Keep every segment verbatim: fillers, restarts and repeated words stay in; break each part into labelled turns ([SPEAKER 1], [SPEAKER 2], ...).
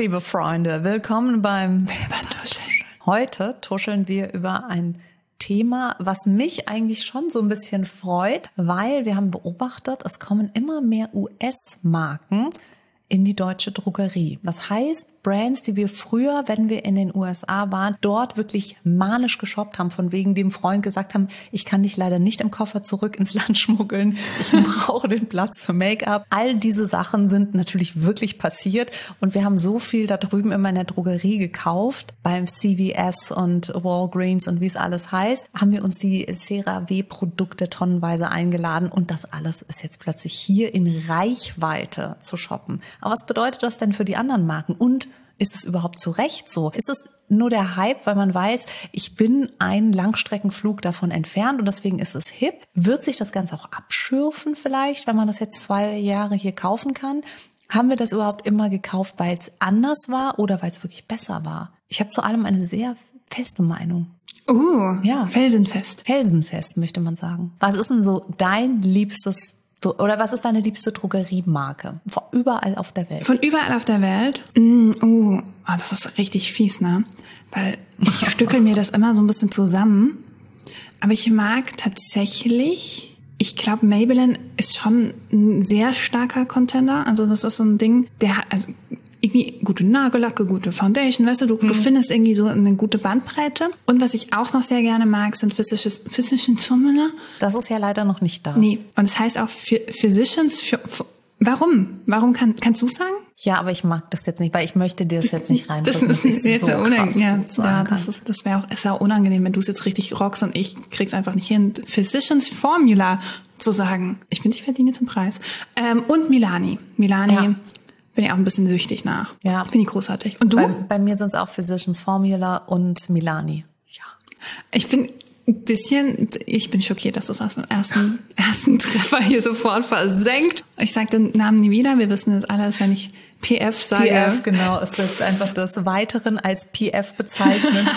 [SPEAKER 1] liebe Freunde, willkommen beim Tuscheln. Heute tuscheln wir über ein Thema, was mich eigentlich schon so ein bisschen freut, weil wir haben beobachtet, es kommen immer mehr U S-Marken in die deutsche Drogerie. Das heißt, Brands, die wir früher, wenn wir in den U S A waren, dort wirklich manisch geshoppt haben, von wegen dem Freund gesagt haben, ich kann dich leider nicht im Koffer zurück ins Land schmuggeln, ich brauche den Platz für Make-up. All diese Sachen sind natürlich wirklich passiert und wir haben so viel da drüben immer in der Drogerie gekauft, beim C V S und Walgreens und wie es alles heißt, haben wir uns die CeraVe-Produkte tonnenweise eingeladen und das alles ist jetzt plötzlich hier in Reichweite zu shoppen. Aber was bedeutet das denn für die anderen Marken? Und ist es überhaupt zu Recht so? Ist es nur der Hype, weil man weiß, ich bin einen Langstreckenflug davon entfernt und deswegen ist es hip? Wird sich das Ganze auch abschürfen vielleicht, wenn man das jetzt zwei Jahre hier kaufen kann? Haben wir das überhaupt immer gekauft, weil es anders war oder weil es wirklich besser war? Ich habe zu allem eine sehr feste Meinung.
[SPEAKER 2] Uh,
[SPEAKER 1] ja.
[SPEAKER 2] felsenfest.
[SPEAKER 1] Felsenfest, möchte man sagen. Was ist denn so dein liebstes Oder was ist deine liebste Drogeriemarke? Von überall auf der Welt.
[SPEAKER 2] Von überall auf der Welt? Mm, uh, oh, das ist richtig fies, ne? Weil ich stückel mir das immer so ein bisschen zusammen. Aber ich mag tatsächlich, ich glaube, Maybelline ist schon ein sehr starker Contender. Also das ist so ein Ding, der hat, also irgendwie gute Nagellacke, gute Foundation, weißt du, du, mhm. du findest irgendwie so eine gute Bandbreite. Und was ich auch noch sehr gerne mag, sind Physicians, Physicians Formula.
[SPEAKER 1] Das ist ja leider noch nicht da.
[SPEAKER 2] Nee, und es heißt auch Physicians, für, für, warum? Warum, kann, kannst du sagen?
[SPEAKER 1] Ja, aber ich mag das jetzt nicht, weil ich möchte dir das jetzt nicht reinbringen.
[SPEAKER 2] Das ist jetzt so unangenehm.
[SPEAKER 1] Ja,
[SPEAKER 2] ja das ist, das wäre auch, ist auch unangenehm, wenn du es jetzt richtig rockst und ich krieg's einfach nicht hin. Physicians Formula zu sagen. Ich finde, ich verdiene jetzt einen Preis. Ähm, und Milani. Milani. Ja. Bin ich auch ein bisschen süchtig nach.
[SPEAKER 1] Ja.
[SPEAKER 2] Bin ich großartig. Und du?
[SPEAKER 1] Bei, bei mir sind es auch Physicians Formula und Milani.
[SPEAKER 2] Ja. Ich bin ein bisschen, ich bin schockiert, dass du es aus dem ersten, ersten Treffer hier sofort versenkt. Ich sage den Namen nie wieder. Wir wissen jetzt alles, wenn ich P F sage.
[SPEAKER 1] P F, genau. Es ist einfach das Weiteren als P F bezeichnet.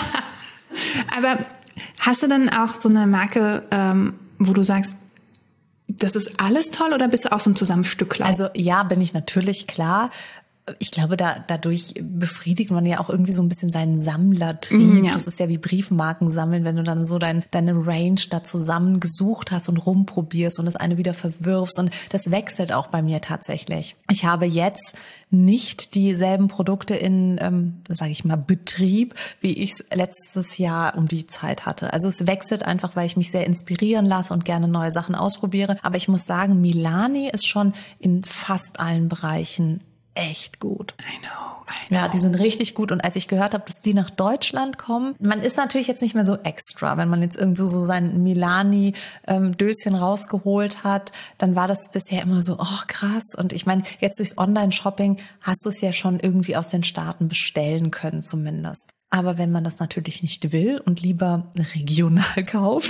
[SPEAKER 2] Aber hast du dann auch so eine Marke, ähm, wo du sagst, das ist alles toll oder bist du auch so ein Zusammenstückler?
[SPEAKER 1] Also ja, bin ich natürlich, klar. Ich glaube, da, dadurch befriedigt man ja auch irgendwie so ein bisschen seinen Sammlertrieb. Mm, ja. Das ist ja wie Briefmarken sammeln, wenn du dann so dein, deine Range da zusammengesucht hast und rumprobierst und das eine wieder verwirfst. Und das wechselt auch bei mir tatsächlich. Ich habe jetzt nicht dieselben Produkte in, ähm, sage ich mal, Betrieb, wie ich es letztes Jahr um die Zeit hatte. Also es wechselt einfach, weil ich mich sehr inspirieren lasse und gerne neue Sachen ausprobiere. Aber ich muss sagen, Milani ist schon in fast allen Bereichen echt gut.
[SPEAKER 2] I know, I know.
[SPEAKER 1] Ja, die sind richtig gut. Und als ich gehört habe, dass die nach Deutschland kommen, man ist natürlich jetzt nicht mehr so extra. Wenn man jetzt irgendwo so sein Milani-Döschen rausgeholt hat, dann war das bisher immer so, oh krass. Und ich meine, jetzt durchs Online-Shopping hast du es ja schon irgendwie aus den Staaten bestellen können zumindest. Aber wenn man das natürlich nicht will und lieber regional kauft.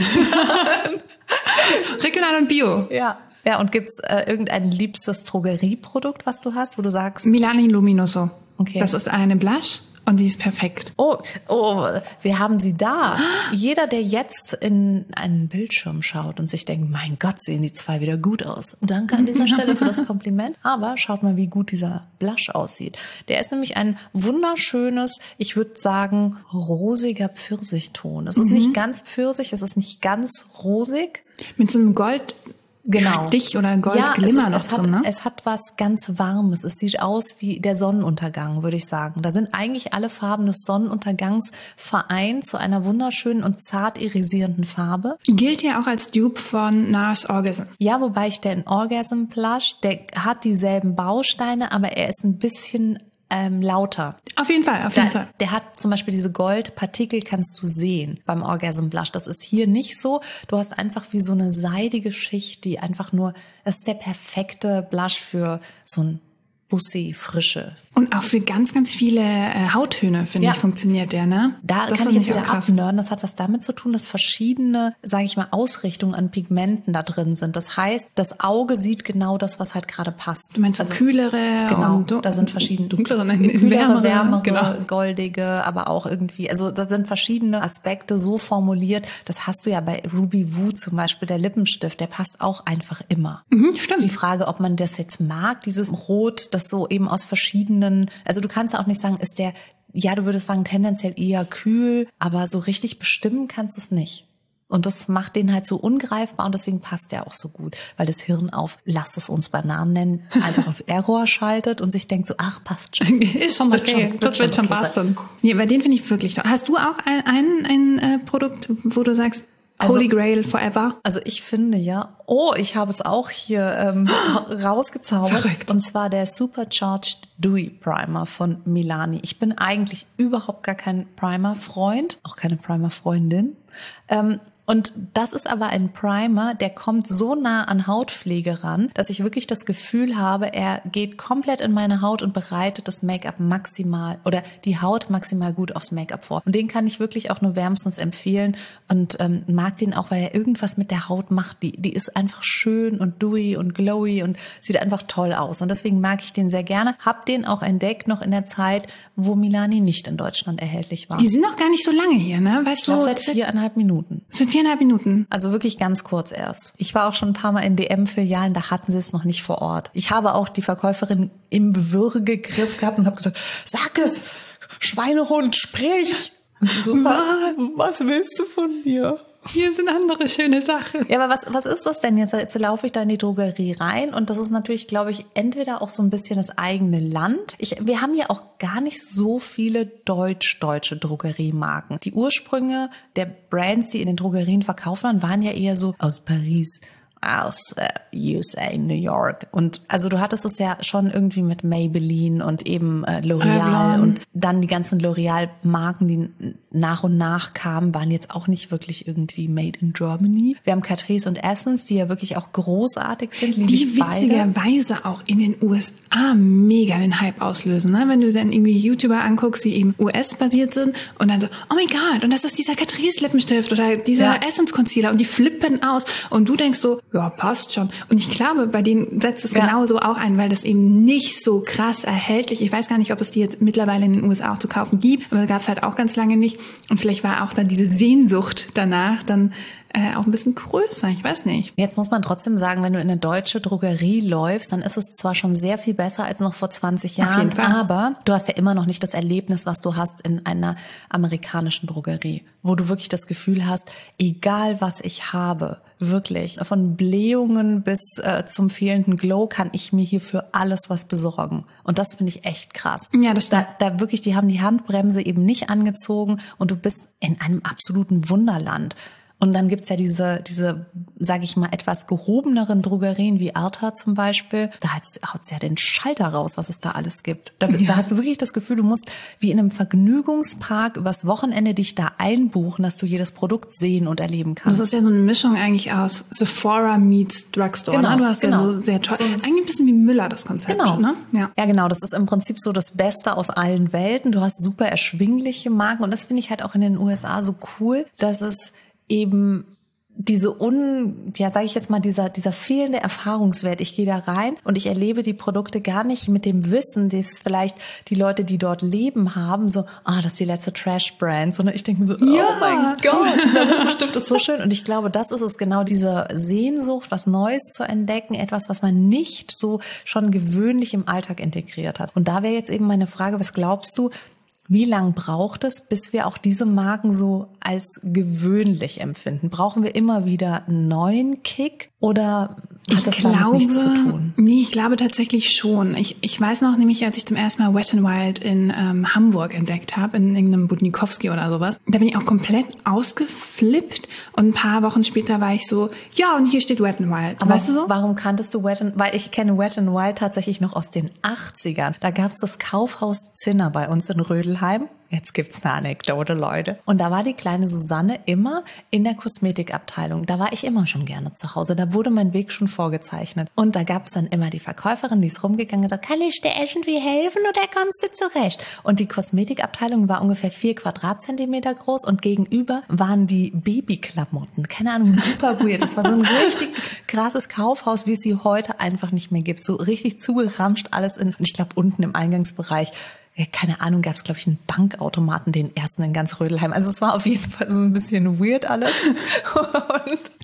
[SPEAKER 2] Regional und Bio.
[SPEAKER 1] Ja. Ja, und gibt's äh, irgendein liebstes Drogerieprodukt, was du hast, wo du sagst?
[SPEAKER 2] Milani Luminoso.
[SPEAKER 1] Okay.
[SPEAKER 2] Das ist eine Blush und die ist perfekt.
[SPEAKER 1] Oh, oh, wir haben sie da. Jeder, der jetzt in einen Bildschirm schaut und sich denkt, mein Gott, sehen die zwei wieder gut aus. Danke an dieser Stelle für das Kompliment. Aber schaut mal, wie gut dieser Blush aussieht. Der ist nämlich ein wunderschönes, ich würde sagen, rosiger Pfirsichton. Es ist mhm. nicht ganz pfirsich, es ist nicht ganz rosig.
[SPEAKER 2] Mit so einem Gold...
[SPEAKER 1] Genau.
[SPEAKER 2] Stich oder Goldglimmer
[SPEAKER 1] ja,
[SPEAKER 2] noch
[SPEAKER 1] es
[SPEAKER 2] drin,
[SPEAKER 1] hat,
[SPEAKER 2] ne?
[SPEAKER 1] Es hat was ganz Warmes. Es sieht aus wie der Sonnenuntergang, würde ich sagen. Da sind eigentlich alle Farben des Sonnenuntergangs vereint zu einer wunderschönen und zart irisierenden Farbe.
[SPEAKER 2] Gilt ja auch als Dupe von NARS Orgasm.
[SPEAKER 1] Ja, wobei ich den Orgasm Blush, der hat dieselben Bausteine, aber er ist ein bisschen ähm, lauter.
[SPEAKER 2] Auf jeden Fall, auf jeden
[SPEAKER 1] da,
[SPEAKER 2] Fall.
[SPEAKER 1] Der hat zum Beispiel diese Goldpartikel, kannst du sehen beim Orgasm Blush. Das ist hier nicht so. Du hast einfach wie so eine seidige Schicht, die einfach nur, das ist der perfekte Blush für so ein Bussi, Frische.
[SPEAKER 2] Und auch für ganz, ganz viele äh, Hauttöne, finde
[SPEAKER 1] ja.
[SPEAKER 2] ich, funktioniert der, ne?
[SPEAKER 1] Da
[SPEAKER 2] das
[SPEAKER 1] kann ich jetzt wieder abnörden. Das hat was damit zu tun, dass verschiedene, sage ich mal, Ausrichtungen an Pigmenten da drin sind. Das heißt, das Auge sieht genau das, was halt gerade passt.
[SPEAKER 2] Du meinst also kühlere
[SPEAKER 1] genau,
[SPEAKER 2] und
[SPEAKER 1] da sind verschiedene
[SPEAKER 2] dunklere,
[SPEAKER 1] kühlere,
[SPEAKER 2] wärmere,
[SPEAKER 1] wärmere
[SPEAKER 2] genau.
[SPEAKER 1] goldige, aber auch irgendwie, also da sind verschiedene Aspekte so formuliert. Das hast du ja bei Ruby Woo zum Beispiel, der Lippenstift, der passt auch einfach immer.
[SPEAKER 2] Mhm,
[SPEAKER 1] stimmt. Ist die Frage, ob man das jetzt mag, dieses Rot, das so eben aus verschiedenen, also du kannst auch nicht sagen, ist der, ja, du würdest sagen tendenziell eher kühl, aber so richtig bestimmen kannst du es nicht. Und das macht den halt so ungreifbar und deswegen passt der auch so gut, weil das Hirn auf, lass es uns beim Namen nennen, einfach auf Error schaltet und sich denkt so, ach, passt schon.
[SPEAKER 2] Ist schon okay,
[SPEAKER 1] schon,
[SPEAKER 2] das wird schon
[SPEAKER 1] okay
[SPEAKER 2] passen. Nee, bei den finde ich wirklich toll. Hast du auch ein, ein, ein äh, Produkt, wo du sagst, Holy also, Grail forever?
[SPEAKER 1] Also ich finde ja, oh, ich habe es auch hier ähm, rausgezaubert.
[SPEAKER 2] Verrückt.
[SPEAKER 1] Und zwar der Supercharged Dewy Primer von Milani. Ich bin eigentlich überhaupt gar kein Primer-Freund, auch keine Primer-Freundin. Ähm, Und das ist aber ein Primer, der kommt so nah an Hautpflege ran, dass ich wirklich das Gefühl habe, er geht komplett in meine Haut und bereitet das Make-up maximal oder die Haut maximal gut aufs Make-up vor. Und den kann ich wirklich auch nur wärmstens empfehlen und ähm, mag den auch, weil er irgendwas mit der Haut macht. Die, die ist einfach schön und dewy und glowy und sieht einfach toll aus. Und deswegen mag ich den sehr gerne. Hab den auch entdeckt noch in der Zeit, wo Milani nicht in Deutschland erhältlich war.
[SPEAKER 2] Die sind noch gar nicht so lange hier, ne? Weißt
[SPEAKER 1] ich glaube,
[SPEAKER 2] du,
[SPEAKER 1] seit viereinhalb Minuten.
[SPEAKER 2] Sind viereinhalb Minuten.
[SPEAKER 1] Also wirklich ganz kurz erst. Ich war auch schon ein paar Mal in D M-Filialen, da hatten sie es noch nicht vor Ort. Ich habe auch die Verkäuferin im Würgegriff gehabt und habe gesagt, sag es, Schweinehund, sprich. Und sie so, was willst du von mir?
[SPEAKER 2] Hier sind andere schöne Sachen.
[SPEAKER 1] Ja, aber was, was ist das denn jetzt? Jetzt laufe ich da in die Drogerie rein und das ist natürlich, glaube ich, entweder auch so ein bisschen das eigene Land. Ich, wir haben ja auch gar nicht so viele deutsch-deutsche Drogeriemarken. Die Ursprünge der Brands, die in den Drogerien verkauft waren, waren ja eher so aus Paris, aus äh, U S A, New York. Und also du hattest es ja schon irgendwie mit Maybelline und eben äh, L'Oreal und dann die ganzen L'Oreal-Marken, die nach und nach kamen, waren jetzt auch nicht wirklich irgendwie made in Germany. Wir haben Catrice und Essence, die ja wirklich auch großartig sind.
[SPEAKER 2] Die witzigerweise auch in den U S A mega den Hype auslösen. Ne? Wenn du dann irgendwie YouTuber anguckst, die eben U S-basiert sind und dann so, oh mein Gott, und das ist dieser Catrice-Lippenstift oder dieser ja. Essence-Concealer und die flippen aus und du denkst so, ja, passt schon. Und ich glaube, bei denen setzt es ja. genauso auch ein, weil das eben nicht so krass erhältlich. Ich weiß gar nicht, ob es die jetzt mittlerweile in den U S A auch zu kaufen gibt, aber gab es halt auch ganz lange nicht. Und vielleicht war auch dann diese Sehnsucht danach dann äh, auch ein bisschen größer. Ich weiß nicht.
[SPEAKER 1] Jetzt muss man trotzdem sagen, wenn du in eine deutsche Drogerie läufst, dann ist es zwar schon sehr viel besser als noch vor zwanzig Jahren,
[SPEAKER 2] auf jeden Fall.
[SPEAKER 1] Aber du hast ja immer noch nicht das Erlebnis, was du hast in einer amerikanischen Drogerie, wo du wirklich das Gefühl hast, egal was ich habe, wirklich, von Blähungen bis äh, zum fehlenden Glow kann ich mir hier für alles was besorgen. Und das finde ich echt krass.
[SPEAKER 2] Ja, das stimmt.
[SPEAKER 1] Da, da wirklich, die haben die Handbremse eben nicht angezogen und du bist in einem absoluten Wunderland. Und dann gibt's ja diese, diese, sage ich mal, etwas gehobeneren Drogerien wie Arta zum Beispiel. Da haut's ja den Schalter raus, was es da alles gibt. Da, ja. da hast du wirklich das Gefühl, du musst wie in einem Vergnügungspark übers Wochenende dich da einbuchen, dass du jedes Produkt sehen und erleben kannst.
[SPEAKER 2] Das ist ja so eine Mischung eigentlich aus Sephora meets Drugstore.
[SPEAKER 1] Genau,
[SPEAKER 2] ne? Du hast
[SPEAKER 1] genau.
[SPEAKER 2] ja so sehr toll. So, eigentlich ein bisschen wie Müller, das Konzept.
[SPEAKER 1] Genau.
[SPEAKER 2] Ne? Ja.
[SPEAKER 1] ja, genau. Das ist im Prinzip so das Beste aus allen Welten. Du hast super erschwingliche Marken. Und das finde ich halt auch in den U S A so cool, dass es eben diese un, ja, sage ich jetzt mal, dieser dieser fehlende Erfahrungswert. Ich gehe da rein und ich erlebe die Produkte gar nicht mit dem Wissen, das vielleicht die Leute, die dort leben, haben, so, ah, das ist die letzte Trash-Brand, sondern ich denke mir so,
[SPEAKER 2] ja.
[SPEAKER 1] oh mein Gott, dieser bestimmt ist so schön. Und ich glaube, das ist es genau, diese Sehnsucht, was Neues zu entdecken, etwas, was man nicht so schon gewöhnlich im Alltag integriert hat. Und da wäre jetzt eben meine Frage, was glaubst du, wie lang braucht es, bis wir auch diese Marken so als gewöhnlich empfinden? Brauchen wir immer wieder einen neuen Kick oder hat
[SPEAKER 2] ich
[SPEAKER 1] das
[SPEAKER 2] glaube,
[SPEAKER 1] damit nichts zu tun?
[SPEAKER 2] Nee, ich glaube tatsächlich schon. Ich, ich weiß noch nämlich, als ich zum ersten Mal Wet n Wild in ähm, Hamburg entdeckt habe, in irgendeinem Budnikowski oder sowas, da bin ich auch komplett ausgeflippt und ein paar Wochen später war ich so, ja, und hier steht Wet n Wild.
[SPEAKER 1] Aber
[SPEAKER 2] weißt du so?
[SPEAKER 1] Warum kanntest du Wet n Wild? Weil ich kenne Wet n Wild tatsächlich noch aus den achtzigern. Da gab's das Kaufhaus Zinner bei uns in Rödelheim. Jetzt gibt's eine Anekdote, Leute. Und da war die kleine Susanne immer in der Kosmetikabteilung. Da war ich immer schon gerne zu Hause. Da wurde mein Weg schon vorgezeichnet. Und da gab's dann immer die Verkäuferin, die ist rumgegangen und gesagt, kann ich dir irgendwie helfen oder kommst du zurecht? Und die Kosmetikabteilung war ungefähr vier Quadratzentimeter groß und gegenüber waren die Babyklamotten. Keine Ahnung, super weird. Das war so ein richtig krasses Kaufhaus, wie es sie heute einfach nicht mehr gibt. So richtig zugeramscht alles in, ich glaube, unten im Eingangsbereich. Keine Ahnung, gab es, glaube ich, einen Bankautomaten, den ersten in ganz Rödelheim. Also es war auf jeden Fall so ein bisschen weird alles. Und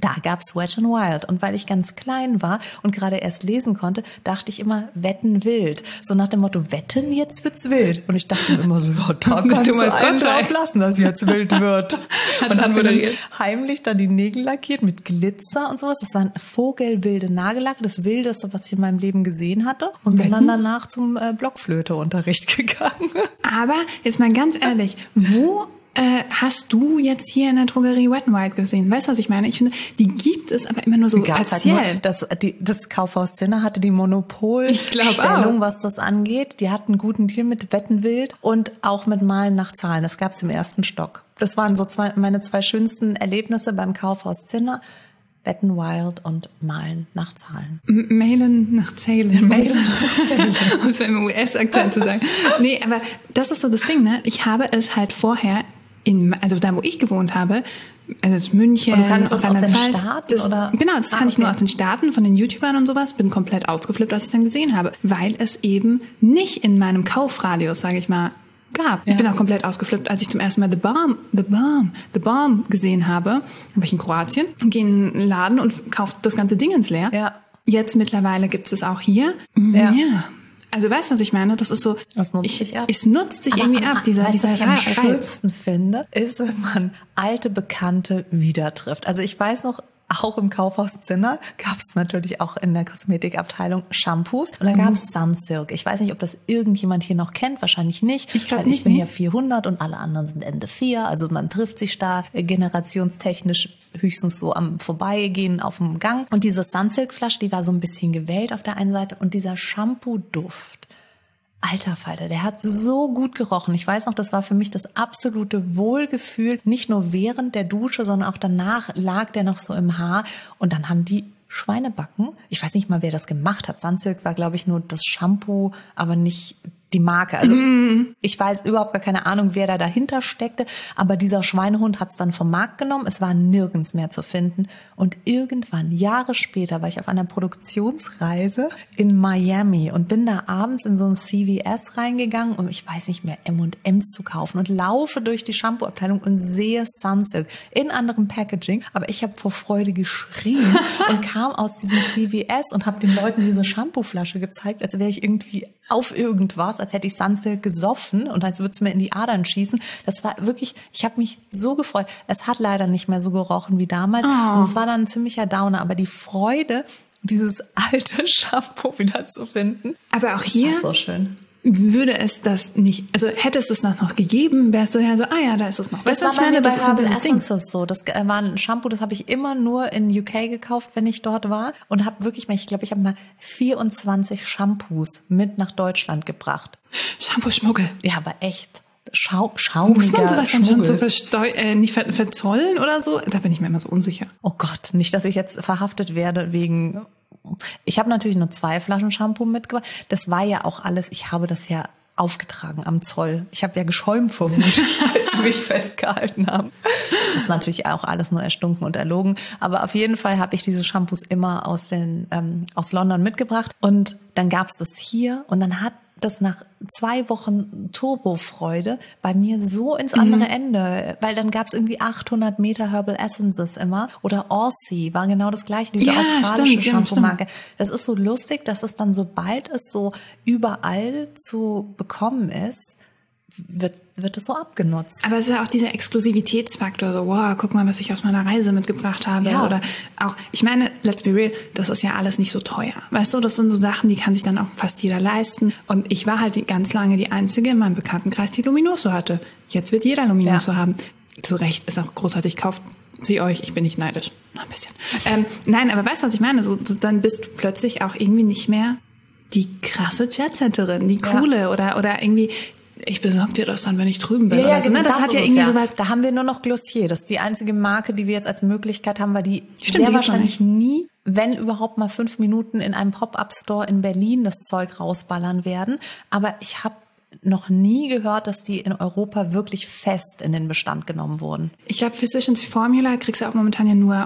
[SPEAKER 1] Da gab's Wet n Wild. Und weil ich ganz klein war und gerade erst lesen konnte, dachte ich immer, wetten wild. So nach dem Motto, wetten, jetzt wird's wild. Und ich dachte mir immer so, ja, da kannst du einen drauf lassen, dass jetzt wild wird. Und dann wurde heimlich dann die Nägel lackiert mit Glitzer und sowas. Das waren vogelwilde Nagellacke, das Wildeste, was ich in meinem Leben gesehen hatte. Und bin dann danach zum äh, Blockflöteunterricht gegangen.
[SPEAKER 2] Aber jetzt mal ganz ehrlich, wo Äh, hast du jetzt hier in der Drogerie Wet n Wild gesehen? Weißt du, was ich meine? Ich finde, die gibt es aber immer nur so partiell.
[SPEAKER 1] Halt nur, das, die, das Kaufhaus Zinner hatte die Monopolstellung, was das angeht. Die hatten einen guten Deal mit Wet n Wild und auch mit Malen nach Zahlen. Das gab es im ersten Stock. Das waren so zwei, meine zwei schönsten Erlebnisse beim Kaufhaus Zinner. Wet n Wild und Malen nach Zahlen.
[SPEAKER 2] M- Mailen nach Zählen. Mailen nach Zählen. Muss man im U S-Akzent zu sagen. Nee, aber das ist so das Ding, ne? Ich habe es halt vorher in, also da, wo ich gewohnt habe, also das München,
[SPEAKER 1] und du kannst das aus den Staaten,
[SPEAKER 2] das,
[SPEAKER 1] oder?
[SPEAKER 2] Genau, das
[SPEAKER 1] ah,
[SPEAKER 2] kann ich
[SPEAKER 1] okay.
[SPEAKER 2] nur aus den Staaten, von den YouTubern und sowas, bin komplett ausgeflippt, als ich dann gesehen habe, weil es eben nicht in meinem Kaufradius, sage ich mal, gab. Ja. Ich bin auch komplett ausgeflippt, als ich zum ersten Mal The Balm, The Balm, The Balm gesehen habe. Da war ich in Kroatien und gehe in einen Laden und kaufe das ganze Ding ins Leer.
[SPEAKER 1] Ja.
[SPEAKER 2] Jetzt mittlerweile gibt es es auch hier. Ja. ja. Also weißt du, was ich meine? Das ist so,
[SPEAKER 1] das nutzt
[SPEAKER 2] ich,
[SPEAKER 1] sich ab.
[SPEAKER 2] Es nutzt sich
[SPEAKER 1] aber,
[SPEAKER 2] irgendwie
[SPEAKER 1] aber,
[SPEAKER 2] ab, dieser,
[SPEAKER 1] weißt,
[SPEAKER 2] dieser
[SPEAKER 1] was ich am
[SPEAKER 2] Reiz.
[SPEAKER 1] schönsten finde, ist, wenn man alte Bekannte wieder trifft. Also ich weiß noch, auch im Kaufhaus Zinner gab es natürlich auch in der Kosmetikabteilung Shampoos. Und dann gab es Sunsilk. Ich weiß nicht, ob das irgendjemand hier noch kennt. Wahrscheinlich nicht.
[SPEAKER 2] Ich glaube
[SPEAKER 1] nicht. Ich bin
[SPEAKER 2] nee.
[SPEAKER 1] ja vierhundert und alle anderen sind Ende vier. Also man trifft sich da generationstechnisch höchstens so am Vorbeigehen auf dem Gang. Und diese Sunsilk-Flasche, die war so ein bisschen gewellt auf der einen Seite. Und dieser Shampoo-Duft. Alter Falter, der hat so gut gerochen. Ich weiß noch, das war für mich das absolute Wohlgefühl. Nicht nur während der Dusche, sondern auch danach lag der noch so im Haar. Und dann haben die Schweinebacken. Ich weiß nicht mal, wer das gemacht hat. Sunsilk war, glaube ich, nur das Shampoo, aber nicht die Marke. Also mm. ich weiß überhaupt gar keine Ahnung, wer da dahinter steckte. Aber dieser Schweinehund hat es dann vom Markt genommen. Es war nirgends mehr zu finden. Und irgendwann, Jahre später, war ich auf einer Produktionsreise in Miami und bin da abends in so ein C V S reingegangen, um, ich weiß nicht mehr, M und M's zu kaufen und laufe durch die Shampoo-Abteilung und sehe Sunsilk in anderem Packaging. Aber ich habe vor Freude geschrien und kam aus diesem C V S und habe den Leuten diese Shampoo-Flasche gezeigt, als wäre ich irgendwie auf irgendwas, als hätte ich Sunsilk gesoffen und als würde es mir in die Adern schießen. Das war wirklich, ich habe mich so gefreut. Es hat leider nicht mehr so gerochen wie damals. Oh. Und es war dann ein ziemlicher Downer. Aber die Freude, dieses alte Shampoo wieder zu finden,
[SPEAKER 2] aber auch hier
[SPEAKER 1] das war so schön.
[SPEAKER 2] Würde es das nicht, also hätte es das noch gegeben, wärst du ja so, ah ja, da ist es noch.
[SPEAKER 1] Das
[SPEAKER 2] weißt,
[SPEAKER 1] war bei mir bei
[SPEAKER 2] das
[SPEAKER 1] Herbal Essences so. Das war ein Shampoo, das habe ich immer nur in U K gekauft, wenn ich dort war. Und habe wirklich mal, ich glaube, ich habe mal vierundzwanzig Shampoos mit nach Deutschland gebracht.
[SPEAKER 2] Shampoo-Schmuggel.
[SPEAKER 1] Ja, aber echt. Schau, schaumiger
[SPEAKER 2] Muss man sowas dann
[SPEAKER 1] Schmuggel.
[SPEAKER 2] schon so versteu- äh, nicht ver- verzollen oder so? Da bin ich mir immer so unsicher.
[SPEAKER 1] Oh Gott, nicht, dass ich jetzt verhaftet werde wegen... Ich habe natürlich nur zwei Flaschen Shampoo mitgebracht. Das war ja auch alles, ich habe das ja aufgetragen am Zoll. Ich habe ja geschäumt vor Wut, als sie mich festgehalten haben. Das ist natürlich auch alles nur erstunken und erlogen. Aber auf jeden Fall habe ich diese Shampoos immer aus, den, ähm, aus London mitgebracht. Und dann gab es das hier und dann hat das nach zwei Wochen Turbofreude bei mir so ins andere mhm. Ende, weil dann gab es irgendwie achthundert Meter Herbal Essences immer oder Aussie, war genau das gleiche, diese
[SPEAKER 2] ja,
[SPEAKER 1] australische
[SPEAKER 2] stimmt,
[SPEAKER 1] Shampoo-Marke. Das ist so lustig, dass es dann, sobald es so überall zu bekommen ist, wird, wird es so abgenutzt.
[SPEAKER 2] Aber es ist ja auch dieser Exklusivitätsfaktor, so, wow, guck mal, was ich aus meiner Reise mitgebracht habe.
[SPEAKER 1] Ja.
[SPEAKER 2] Oder auch, ich meine, let's be real, das ist ja alles nicht so teuer. Weißt du, das sind so Sachen, die kann sich dann auch fast jeder leisten. Und ich war halt ganz lange die Einzige in meinem Bekanntenkreis, die Luminoso hatte. Jetzt wird jeder Luminoso ja. haben. Zu Recht, ist auch großartig, kauft sie euch, ich bin nicht neidisch. Noch ein bisschen. Ähm, nein, aber weißt du, was ich meine? So, so, dann bist du plötzlich auch irgendwie nicht mehr die krasse Jetsetterin, die coole ja. oder, oder irgendwie... Ich besorge dir das dann, wenn ich drüben bin.
[SPEAKER 1] Ja,
[SPEAKER 2] oder
[SPEAKER 1] ja,
[SPEAKER 2] so, ne? Das, das hat ja irgendwie ja. sowas.
[SPEAKER 1] Da haben wir nur noch Glossier. Das ist die einzige Marke, die wir jetzt als Möglichkeit haben, weil die
[SPEAKER 2] Stimmt,
[SPEAKER 1] sehr
[SPEAKER 2] die
[SPEAKER 1] wahrscheinlich nie, wenn überhaupt mal fünf Minuten in einem Pop-Up-Store in Berlin das Zeug rausballern werden. Aber ich habe noch nie gehört, dass die in Europa wirklich fest in den Bestand genommen wurden.
[SPEAKER 2] Ich glaube, Physicians Formula kriegst du auch momentan ja nur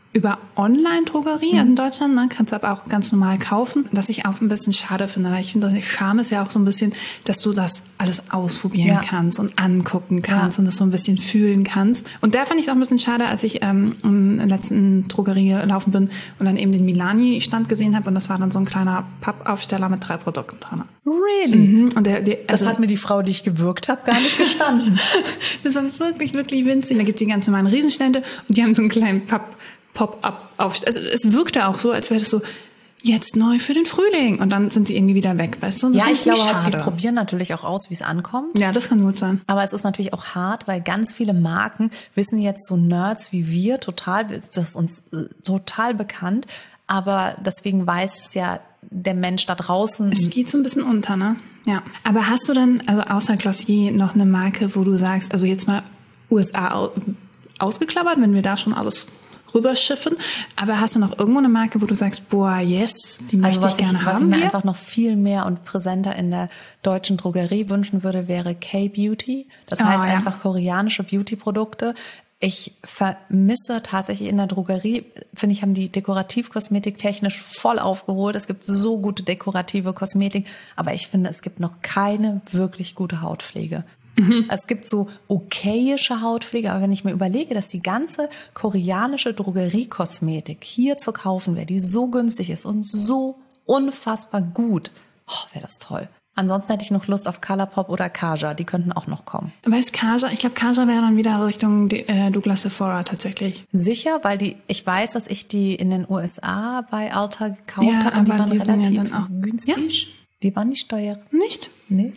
[SPEAKER 2] über Online-Drogerie mhm. in Deutschland, ne, kannst du aber auch ganz normal kaufen, was ich auch ein bisschen schade finde, weil ich finde, der Charme ist ja auch so ein bisschen, dass du das alles ausprobieren ja. kannst und angucken kannst ja. und das so ein bisschen fühlen kannst. Und da fand ich es auch ein bisschen schade, als ich ähm, in der letzten Drogerie gelaufen bin und dann eben den Milani-Stand gesehen habe und das war dann so ein kleiner Pappaufsteller mit drei Produkten drin.
[SPEAKER 1] Really?
[SPEAKER 2] Mhm. Und der, der, also,
[SPEAKER 1] das hat mir die Frau, die ich gewürgt habe, gar nicht gestanden.
[SPEAKER 2] Das war wirklich, wirklich winzig. Da gibt es die ganz normalen Riesenstände und die haben so einen kleinen Papp Pop-up auf. Also es wirkte auch so, als wäre das so jetzt neu für den Frühling und dann sind sie irgendwie wieder weg, weißt du?
[SPEAKER 1] Ja, ich glaube, schade. Die probieren natürlich auch aus, wie es ankommt.
[SPEAKER 2] Ja, das kann gut sein.
[SPEAKER 1] Aber es ist natürlich auch hart, weil ganz viele Marken wissen jetzt so Nerds wie wir total, das ist uns total bekannt, aber deswegen weiß es ja der Mensch da draußen.
[SPEAKER 2] Es geht so ein bisschen unter, ne? Ja. Aber hast du dann, also außer Glossier, noch eine Marke, wo du sagst, also jetzt mal U S A ausgeklammert, wenn wir da schon alles rüberschiffen, aber hast du noch irgendwo eine Marke, wo du sagst, boah, yes, die möchte
[SPEAKER 1] also
[SPEAKER 2] ich gerne
[SPEAKER 1] ich,
[SPEAKER 2] haben?
[SPEAKER 1] Was ich mir
[SPEAKER 2] hier?
[SPEAKER 1] einfach noch viel mehr und präsenter in der deutschen Drogerie wünschen würde, wäre K-Beauty. Das
[SPEAKER 2] oh,
[SPEAKER 1] heißt
[SPEAKER 2] ja.
[SPEAKER 1] einfach koreanische Beauty-Produkte. Ich vermisse tatsächlich in der Drogerie, finde ich, haben die Dekorativkosmetik technisch voll aufgeholt. Es gibt so gute dekorative Kosmetik, aber ich finde, es gibt noch keine wirklich gute Hautpflege. Mhm. Es gibt so okayische Hautpflege, aber wenn ich mir überlege, dass die ganze koreanische Drogeriekosmetik hier zu kaufen wäre, die so günstig ist und so unfassbar gut, oh, wäre das toll. Ansonsten hätte ich noch Lust auf Colourpop oder Kaja, die könnten auch noch kommen.
[SPEAKER 2] Weißt Kaja, ich glaube Kaja wäre dann wieder Richtung äh, Douglas Sephora tatsächlich.
[SPEAKER 1] Sicher, weil die, ich weiß, dass ich die in den U S A bei Ulta gekauft
[SPEAKER 2] ja,
[SPEAKER 1] habe und die waren
[SPEAKER 2] die
[SPEAKER 1] relativ
[SPEAKER 2] ja dann auch
[SPEAKER 1] günstig. Ja? Die waren nicht teuer.
[SPEAKER 2] Nicht?
[SPEAKER 1] Nee.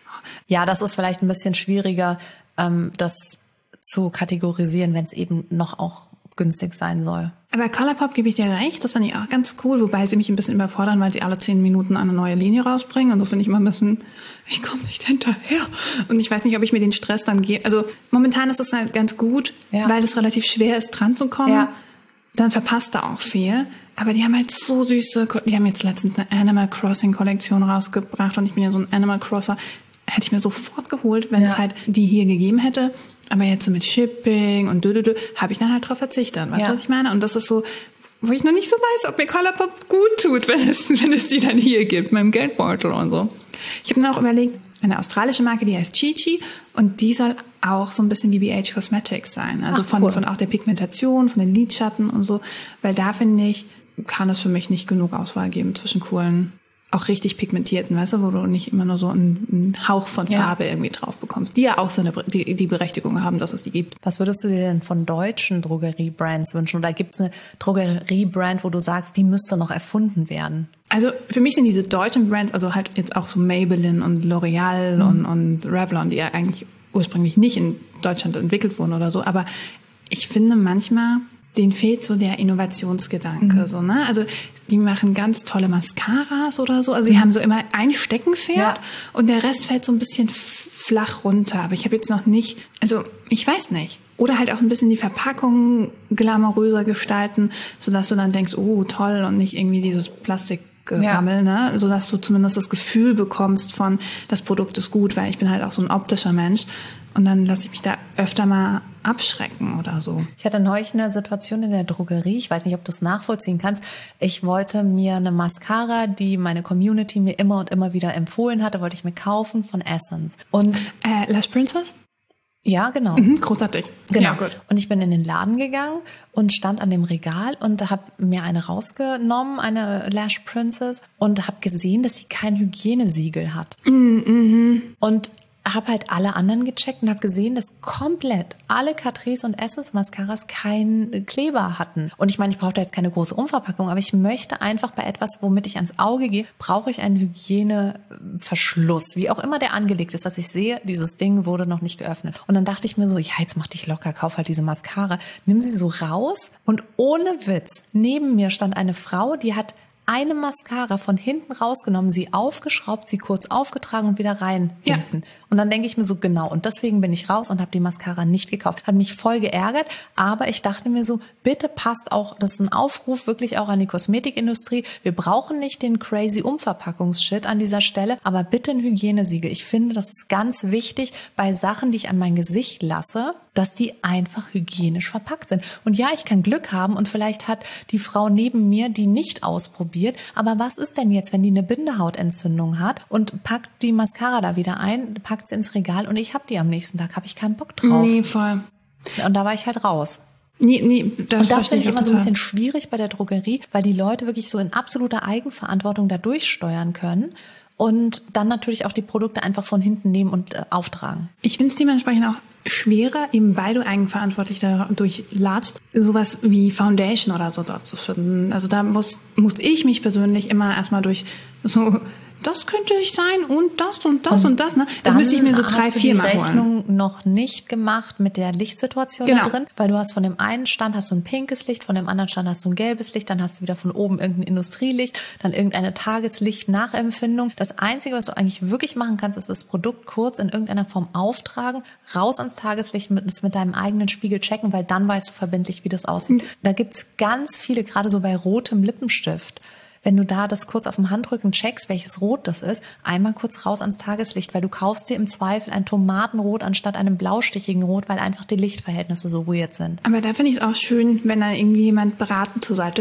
[SPEAKER 1] Ja, das ist vielleicht ein bisschen schwieriger, ähm, das zu kategorisieren, wenn es eben noch auch günstig sein soll.
[SPEAKER 2] Aber Colourpop gebe ich dir recht, das fand ich auch ganz cool, wobei sie mich ein bisschen überfordern, weil sie alle zehn Minuten eine neue Linie rausbringen und so finde ich immer ein bisschen, ich komme nicht hinterher und ich weiß nicht, ob ich mir den Stress dann gebe. Also momentan ist es halt ganz gut, ja. weil es relativ schwer ist, dran zu kommen. Ja. Dann verpasst er auch viel. Aber die haben halt so süße, die haben jetzt letztens eine Animal Crossing Kollektion rausgebracht und ich bin ja so ein Animal Crosser. Hätte ich mir sofort geholt, wenn ja. es halt die hier gegeben hätte. Aber jetzt so mit Shipping und dödödö, habe ich dann halt drauf verzichtet. Weißt du, ja. was ich meine? Und das ist so, wo ich noch nicht so weiß, ob mir Colourpop gut tut, wenn es, wenn es die dann hier gibt, mit dem Geldbeutel und so. Ich habe mir auch überlegt, eine australische Marke, die heißt Chi-Chi und die soll auch so ein bisschen wie B H Cosmetics sein. Also Ach, von, cool. von auch der Pigmentation, von den Lidschatten und so. Weil da, finde ich, kann es für mich nicht genug Auswahl geben zwischen coolen, auch richtig pigmentierten, weißt du, wo du nicht immer nur so einen, einen Hauch von Farbe ja. irgendwie drauf bekommst, die ja auch so eine, die, die Berechtigung haben, dass es die gibt.
[SPEAKER 1] Was würdest du dir denn von deutschen Drogeriebrands wünschen? Oder gibt es eine Drogeriebrand, wo du sagst, die müsste noch erfunden werden?
[SPEAKER 2] Also für mich sind diese deutschen Brands, also halt jetzt auch so Maybelline und L'Oreal mhm. und, und Revlon, die ja eigentlich ursprünglich nicht in Deutschland entwickelt wurden oder so, aber ich finde manchmal, denen fehlt so der Innovationsgedanke, mhm. so, ne? Also, die machen ganz tolle Mascaras oder so. Also, die mhm. haben so immer ein Steckenpferd ja. und der Rest fällt so ein bisschen flach runter. Aber ich habe jetzt noch nicht, also, ich weiß nicht. Oder halt auch ein bisschen die Verpackung glamouröser gestalten, sodass du dann denkst, oh, toll und nicht irgendwie dieses Plastikgerammel, ja. ne? Sodass du zumindest das Gefühl bekommst von, das Produkt ist gut, weil ich bin halt auch so ein optischer Mensch. Und dann lasse ich mich da öfter mal abschrecken oder so.
[SPEAKER 1] Ich hatte neulich eine Situation in der Drogerie. Ich weiß nicht, ob du es nachvollziehen kannst. Ich wollte mir eine Mascara, die meine Community mir immer und immer wieder empfohlen hatte, wollte ich mir kaufen von Essence. Und
[SPEAKER 2] äh, Lash Princess?
[SPEAKER 1] Ja, genau.
[SPEAKER 2] Mhm, großartig.
[SPEAKER 1] Genau.
[SPEAKER 2] Ja, gut.
[SPEAKER 1] Und ich bin in den Laden gegangen und stand an dem Regal und habe mir eine rausgenommen, eine Lash Princess, und habe gesehen, dass sie kein Hygienesiegel hat.
[SPEAKER 2] Mhm.
[SPEAKER 1] Und habe halt alle anderen gecheckt und habe gesehen, dass komplett alle Catrice und Essence Mascaras keinen Kleber hatten. Und ich meine, ich brauche da jetzt keine große Umverpackung, aber ich möchte einfach bei etwas, womit ich ans Auge gehe, brauche ich einen Hygieneverschluss, wie auch immer der angelegt ist, dass ich sehe, dieses Ding wurde noch nicht geöffnet. Und dann dachte ich mir so, ja, jetzt mach dich locker, kauf halt diese Mascara, nimm sie so raus, und ohne Witz, neben mir stand eine Frau, die hat eine Mascara von hinten rausgenommen, sie aufgeschraubt, sie kurz aufgetragen und wieder rein
[SPEAKER 2] ja.
[SPEAKER 1] hinten. Und dann denke ich mir so, genau, und deswegen bin ich raus und habe die Mascara nicht gekauft. Hat mich voll geärgert, aber ich dachte mir so, bitte passt auch, das ist ein Aufruf wirklich auch an die Kosmetikindustrie. Wir brauchen nicht den crazy Umverpackungsshit an dieser Stelle, aber bitte ein Hygienesiegel. Ich finde, das ist ganz wichtig bei Sachen, die ich an mein Gesicht lasse, dass die einfach hygienisch verpackt sind. Und ja, ich kann Glück haben und vielleicht hat die Frau neben mir die nicht ausprobiert. Aber was ist denn jetzt, wenn die eine Bindehautentzündung hat und packt die Mascara da wieder ein, packt sie ins Regal und ich habe die am nächsten Tag, habe ich keinen Bock drauf.
[SPEAKER 2] Nee, voll.
[SPEAKER 1] Und da war ich halt raus.
[SPEAKER 2] Nee, nee, das
[SPEAKER 1] und das finde ich
[SPEAKER 2] ich
[SPEAKER 1] immer
[SPEAKER 2] total.
[SPEAKER 1] so ein bisschen schwierig bei der Drogerie, weil die Leute wirklich so in absoluter Eigenverantwortung da durchsteuern können und dann natürlich auch die Produkte einfach von hinten nehmen und äh, auftragen.
[SPEAKER 2] Ich finde es dementsprechend auch schwerer, eben weil du eigenverantwortlich dadurch latschst, sowas wie Foundation oder so dort zu finden. Also da muss, muss ich mich persönlich immer erstmal durch so... Das könnte ich sein und das und das und, und das. Ne? Das müsste ich mir so drei, vier Mal holen.
[SPEAKER 1] Hast du die Rechnung noch nicht gemacht mit der Lichtsituation
[SPEAKER 2] genau.
[SPEAKER 1] da drin? Weil du hast von dem einen Stand hast du ein pinkes Licht, von dem anderen Stand hast du ein gelbes Licht, dann hast du wieder von oben irgendein Industrielicht, dann irgendeine Tageslicht-Nachempfindung. Das Einzige, was du eigentlich wirklich machen kannst, ist das Produkt kurz in irgendeiner Form auftragen, raus ans Tageslicht, mit, es mit deinem eigenen Spiegel checken, weil dann weißt du verbindlich, wie das aussieht. Mhm. Da gibt's ganz viele, gerade so bei rotem Lippenstift. Wenn du da das kurz auf dem Handrücken checkst, welches Rot das ist, einmal kurz raus ans Tageslicht, weil du kaufst dir im Zweifel ein Tomatenrot anstatt einem blaustichigen Rot, weil einfach die Lichtverhältnisse so weird sind.
[SPEAKER 2] Aber da finde ich es auch schön, wenn da irgendwie jemand beratend zur Seite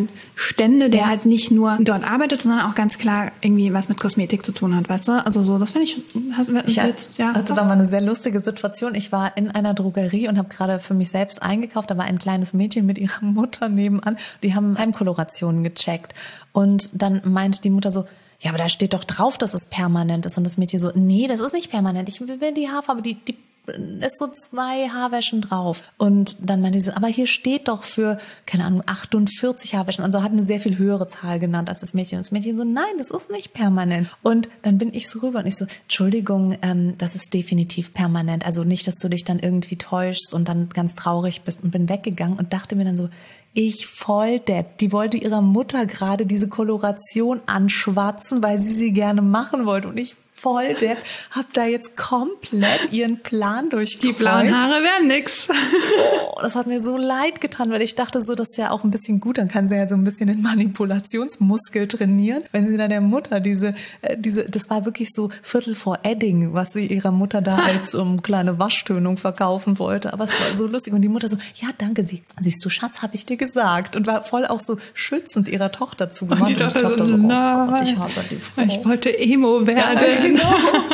[SPEAKER 2] stände, der ja. halt nicht nur dort arbeitet, sondern auch ganz klar irgendwie was mit Kosmetik zu tun hat, weißt du? Also so, das finde ich, hast,
[SPEAKER 1] ich
[SPEAKER 2] jetzt, ja.
[SPEAKER 1] hatte da mal eine sehr lustige Situation. Ich war in einer Drogerie und habe gerade für mich selbst eingekauft. Da war ein kleines Mädchen mit ihrer Mutter nebenan. Die haben Heimkolorationen gecheckt. Und dann meinte die Mutter so, ja, aber da steht doch drauf, dass es permanent ist. Und das Mädchen so, nee, das ist nicht permanent. Ich will die Haarfarbe, die, die ist so zwei Haarwäschen drauf. Und dann meinte sie so, aber hier steht doch für, keine Ahnung, achtundvierzig Haarwäschen. Und so hat eine sehr viel höhere Zahl genannt als das Mädchen. Und das Mädchen so, nein, das ist nicht permanent. Und dann bin ich so rüber und ich so, Entschuldigung, ähm, das ist definitiv permanent. Also nicht, dass du dich dann irgendwie täuschst und dann ganz traurig bist, und bin weggegangen und dachte mir dann so, ich Volldepp. Die wollte ihrer Mutter gerade diese Koloration anschwatzen, weil sie sie gerne machen wollte. Und ich Volldepp hab da jetzt komplett ihren Plan durchgekreuzt.
[SPEAKER 2] Die blauen Haare wären nix.
[SPEAKER 1] Oh, das hat mir so leid getan, weil ich dachte so, das ist ja auch ein bisschen gut. Dann kann sie ja so ein bisschen den Manipulationsmuskel trainieren. Wenn sie da der Mutter diese, äh, diese, das war wirklich so Viertel vor Edding, was sie ihrer Mutter da als um, kleine Waschtönung verkaufen wollte. Aber es war so lustig. Und die Mutter so, ja, danke, sie, siehst du, Schatz, habe ich dir gesagt. Und war voll auch so schützend ihrer Tochter zugewandt.
[SPEAKER 2] Und die Tochter, und die Tochter so,
[SPEAKER 1] oh Gott, ich hasse die Frau.
[SPEAKER 2] Ich wollte Emo werden.
[SPEAKER 1] Ja, genau.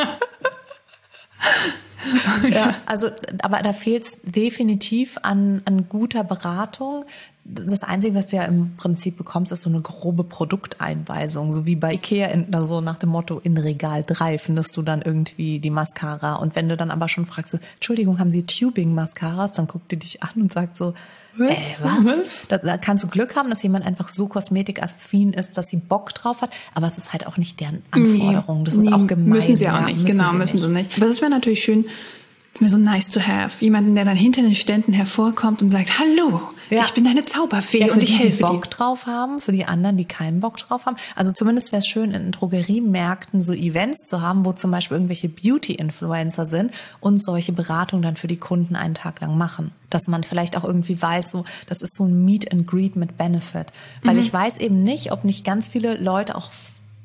[SPEAKER 1] Ja, also, aber da fehlt es definitiv an, an guter Beratung. Das Einzige, was du ja im Prinzip bekommst, ist so eine grobe Produkteinweisung, so wie bei Ikea, in, so nach dem Motto, in Regal drei findest du dann irgendwie die Mascara. Und wenn du dann aber schon fragst, so, Entschuldigung, haben Sie Tubing-Mascaras? Dann guckt die dich an und sagt so, was? Äh, was? was? Da, da kannst du Glück haben, dass jemand einfach so kosmetikaffin ist, dass sie Bock drauf hat. Aber es ist halt auch nicht deren Anforderung. Das
[SPEAKER 2] nee,
[SPEAKER 1] ist auch gemein.
[SPEAKER 2] Müssen sie auch
[SPEAKER 1] ja,
[SPEAKER 2] nicht.
[SPEAKER 1] Müssen
[SPEAKER 2] genau,
[SPEAKER 1] sie
[SPEAKER 2] müssen
[SPEAKER 1] nicht.
[SPEAKER 2] sie nicht. Aber das wäre natürlich schön, mir so nice to have. Jemanden, der dann hinter den Ständen hervorkommt und sagt, hallo, ja. ich bin deine Zauberfee
[SPEAKER 1] ja,
[SPEAKER 2] und ich
[SPEAKER 1] die,
[SPEAKER 2] helfe
[SPEAKER 1] die Bock
[SPEAKER 2] dir.
[SPEAKER 1] drauf haben, für die anderen, die keinen Bock drauf haben. Also zumindest wäre es schön, in Drogeriemärkten so Events zu haben, wo zum Beispiel irgendwelche Beauty-Influencer sind und solche Beratungen dann für die Kunden einen Tag lang machen. Dass man vielleicht auch irgendwie weiß, so, das ist so ein Meet and Greet mit Benefit. Weil mhm. ich weiß eben nicht, ob nicht ganz viele Leute auch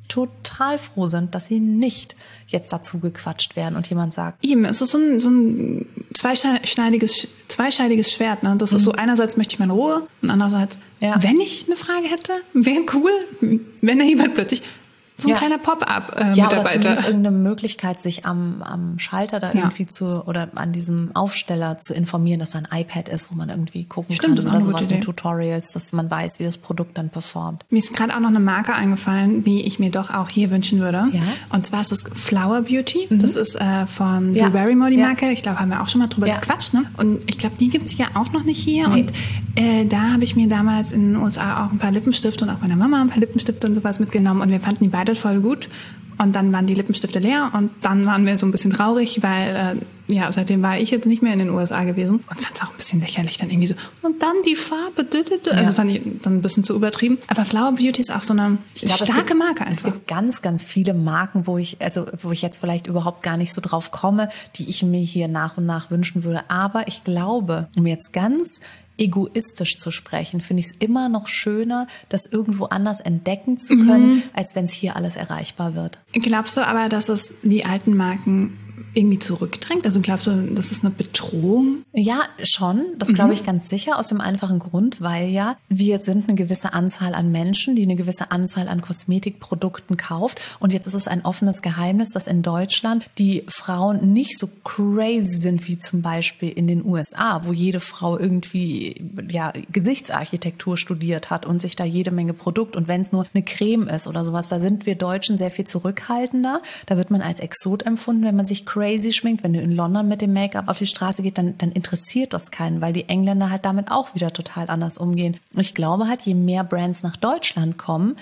[SPEAKER 1] total froh sind, dass sie nicht jetzt dazu gequatscht werden und jemand sagt.
[SPEAKER 2] Eben, es ist so ein, so ein zweischneidiges, zweischneidiges Schwert. Ne? Das mhm. ist so, einerseits möchte ich meine Ruhe und andererseits, ja. wenn ich eine Frage hätte, wäre cool, wenn da jemand plötzlich so ein ja. kleiner Pop-up-Mitarbeiter.
[SPEAKER 1] Ja, oder zumindest irgendeine Möglichkeit, sich am, am Schalter da
[SPEAKER 2] ja.
[SPEAKER 1] irgendwie zu, oder an diesem Aufsteller zu informieren, dass da ein iPad ist, wo man irgendwie gucken
[SPEAKER 2] Stimmt,
[SPEAKER 1] kann.
[SPEAKER 2] Das
[SPEAKER 1] oder sowas mit Tutorials, dass man weiß, wie das Produkt dann performt.
[SPEAKER 2] Mir ist gerade auch noch eine Marke eingefallen, die ich mir doch auch hier wünschen würde.
[SPEAKER 1] Ja?
[SPEAKER 2] Und zwar ist das Flower Beauty. Mhm. Das ist äh, von
[SPEAKER 1] ja.
[SPEAKER 2] Drew Barrymore, die
[SPEAKER 1] ja.
[SPEAKER 2] Marke. Ich glaube, haben wir auch schon mal drüber
[SPEAKER 1] ja.
[SPEAKER 2] gequatscht. Ne? Und ich glaube, die gibt's ja auch noch nicht hier.
[SPEAKER 1] Nee.
[SPEAKER 2] Und äh, da habe ich mir damals in den U S A auch ein paar Lippenstifte und auch meiner Mama ein paar Lippenstifte und sowas mitgenommen. Und wir fanden die beide voll gut. Und dann waren die Lippenstifte leer und dann waren wir so ein bisschen traurig, weil äh, ja seitdem war ich jetzt nicht mehr in den U S A gewesen und fand es auch ein bisschen lächerlich dann irgendwie so. Und dann die Farbe, also ja. fand ich dann ein bisschen zu übertrieben. Aber Flower Beauty ist auch so eine ich glaub, starke
[SPEAKER 1] es gibt,
[SPEAKER 2] Marke einfach.
[SPEAKER 1] Es gibt ganz, ganz viele Marken, wo ich also wo ich jetzt vielleicht überhaupt gar nicht so drauf komme, die ich mir hier nach und nach wünschen würde. Aber ich glaube, um jetzt ganz egoistisch zu sprechen, finde ich es immer noch schöner, das irgendwo anders entdecken zu können, mhm. als wenn es hier alles erreichbar wird.
[SPEAKER 2] Glaubst du aber, dass es die alten Marken irgendwie zurückdrängt? Also glaubst du, das ist eine Bedrohung?
[SPEAKER 1] Ja, schon. Das
[SPEAKER 2] Mhm.
[SPEAKER 1] glaube ich ganz sicher aus dem einfachen Grund, weil ja wir sind eine gewisse Anzahl an Menschen, die eine gewisse Anzahl an Kosmetikprodukten kauft. Und jetzt ist es ein offenes Geheimnis, dass in Deutschland die Frauen nicht so crazy sind wie zum Beispiel in den U S A, wo jede Frau irgendwie ja Gesichtsarchitektur studiert hat und sich da jede Menge Produkt, und wenn es nur eine Creme ist oder sowas, da sind wir Deutschen sehr viel zurückhaltender. Da wird man als Exot empfunden, wenn man sich crazy schminkt. Wenn du in London mit dem Make-up auf die Straße geht, dann, dann interessiert das keinen, weil die Engländer halt damit auch wieder total anders umgehen. Ich glaube halt, je mehr Brands nach Deutschland kommen,